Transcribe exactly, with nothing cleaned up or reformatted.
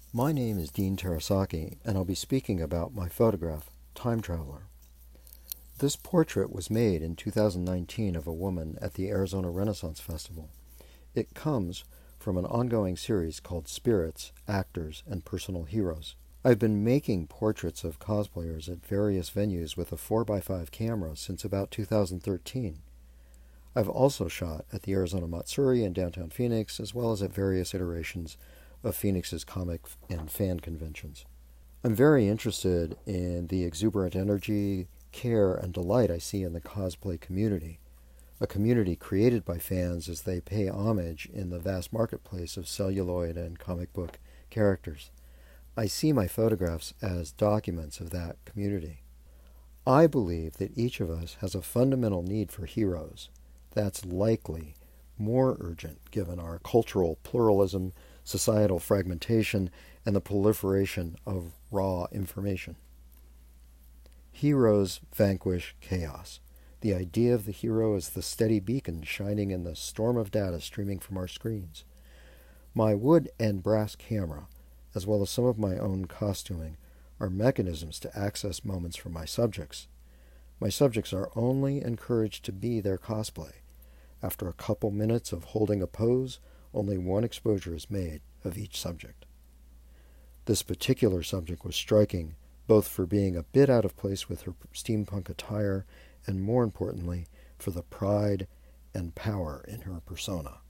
My name is Dean Terasaki, and I'll be speaking about my photograph, Time Traveler. This portrait was made in two thousand nineteen of a woman at the Arizona Renaissance Festival. It comes from an ongoing series called Spirits, Actors, and Personal Heroes. I've been making portraits of cosplayers at various venues with a four by five camera since about two thousand thirteen. I've also shot at the Arizona Matsuri in downtown Phoenix, as well as at various iterations of Phoenix's comic and fan conventions. I'm very interested in the exuberant energy, care, and delight I see in the cosplay community, a community created by fans as they pay homage in the vast marketplace of celluloid and comic book characters. I see my photographs as documents of that community. I believe that each of us has a fundamental need for heroes. That's likely more urgent given our cultural pluralism, societal fragmentation, and the proliferation of raw information. Heroes vanquish chaos. The idea of the hero as the steady beacon shining in the storm of data streaming from our screens. My wood and brass camera, as well as some of my own costuming, are mechanisms to access moments from my subjects. My subjects are only encouraged to be their cosplay. After a couple minutes of holding a pose, only one exposure is made of each subject. This particular subject was striking, both for being a bit out of place with her steampunk attire, and more importantly, for the pride and power in her persona.